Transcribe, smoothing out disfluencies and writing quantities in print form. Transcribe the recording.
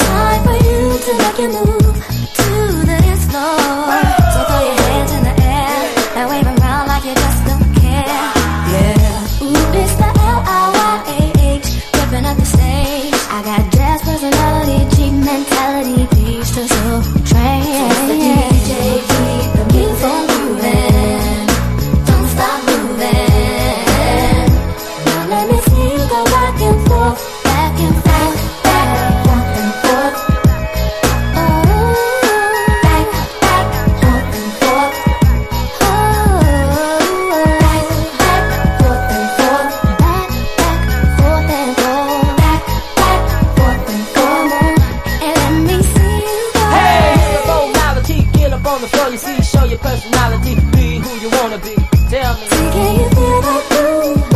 time for you to make your move to the dance floor. So throw your hands in the air and wave 'em around like you just don't care. Yeah, ooh, it's the LIYAH, ripping up the stage. I got jazz personality, cheap mentality, peace to soul train. So the DJ, keep the music moving, don't stop moving. Now let me see you go back and forth, back and forth, back and forth. Back, forth and forth. Back, forth and forth. Back, forth and forth. Back, forth and forth. And let me see you go. Hey, personality, get up on the floor, you see, show your personality, be who you wanna be. Tell me. See, can you feel that groove?